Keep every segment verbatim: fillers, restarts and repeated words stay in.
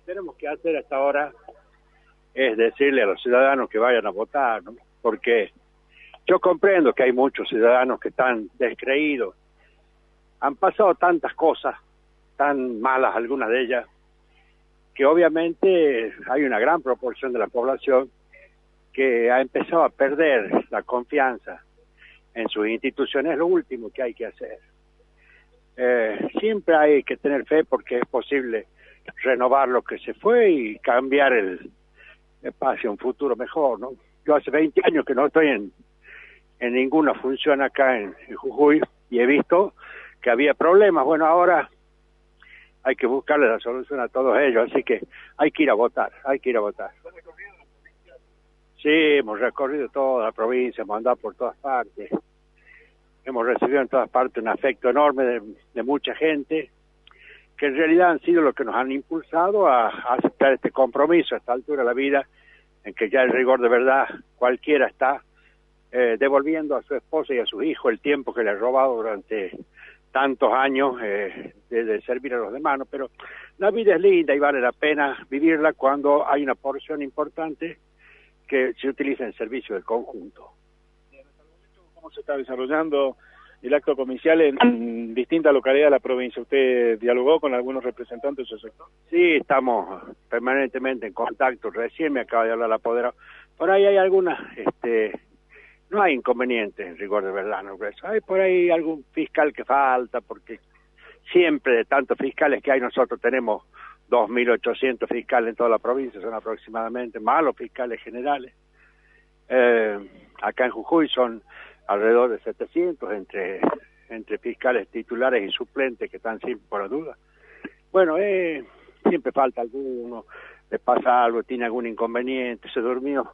tenemos que hacer hasta ahora es decirle a los ciudadanos que vayan a votar, ¿no? Porque yo comprendo que hay muchos ciudadanos que están descreídos. Han pasado tantas cosas, tan malas algunas de ellas, que obviamente hay una gran proporción de la población que ha empezado a perder la confianza en sus instituciones. Es lo último que hay que hacer. Eh, siempre hay que tener fe porque es posible renovar lo que se fue y cambiar el espacio a un futuro mejor, ¿no? Yo hace veinte años que no estoy en, en ninguna función acá en, en Jujuy y he visto que había problemas. Bueno, ahora hay que buscarle la solución a todos ellos, así que hay que ir a votar, hay que ir a votar. Sí, hemos recorrido toda la provincia, hemos andado por todas partes, hemos recibido en todas partes un afecto enorme de, de mucha gente, que en realidad han sido los que nos han impulsado a, a aceptar este compromiso a esta altura de la vida, en que ya el rigor de verdad cualquiera está eh, devolviendo a su esposa y a su hijo el tiempo que le ha robado durante tantos años eh, de, de servir a los demás, ¿no? Pero la vida es linda y vale la pena vivirla cuando hay una porción importante que se utiliza en servicio del conjunto. ¿Cómo se está desarrollando el acto comicial en, en distintas localidades de la provincia? ¿Usted dialogó con algunos representantes de su sector? Sí, estamos permanentemente en contacto. Recién me acaba de hablar la apoderado. Por ahí hay algunas, este, no hay inconvenientes en rigor de verdad, ¿no? Hay por ahí algún fiscal que falta, porque siempre de tantos fiscales que hay, nosotros tenemos dos mil ochocientos fiscales en toda la provincia, son aproximadamente, más los fiscales generales. Eh, acá en Jujuy son alrededor de setecientos entre entre fiscales titulares y suplentes que están siempre por la duda. Bueno, eh, siempre falta alguno, le pasa algo, tiene algún inconveniente, se durmió,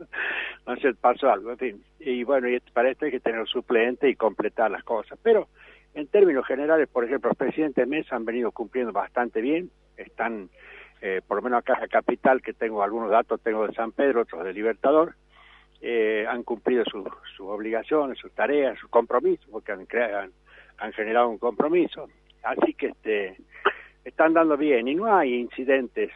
no sé, pasó algo, en fin. Y bueno, y para esto hay que tener suplente y completar las cosas. Pero en términos generales, por ejemplo, los presidentes de mesa han venido cumpliendo bastante bien, están, eh, por lo menos acá en la capital, que tengo algunos datos, tengo de San Pedro, otros de Libertador, Eh, han cumplido sus su obligaciones, sus tareas, sus compromisos, porque han, han, han generado un compromiso. Así que este están dando bien y no hay incidentes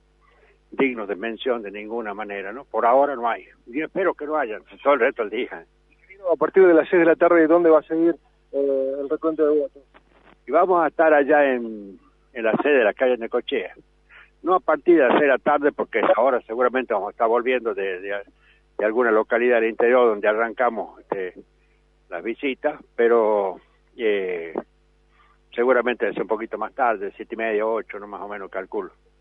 dignos de mención de ninguna manera, ¿no? Por ahora no hay. Yo espero que no haya, todo el resto del día. A partir de las seis de la tarde, ¿dónde va a seguir eh, el recuento de votos? Y vamos a estar allá en, en la sede de la calle Necochea. No a partir de las seis de la tarde, porque ahora seguramente vamos a estar volviendo de... de de alguna localidad del interior donde arrancamos este, las visitas, pero eh, seguramente es un poquito más tarde, siete y media, ocho, no más o menos calculo.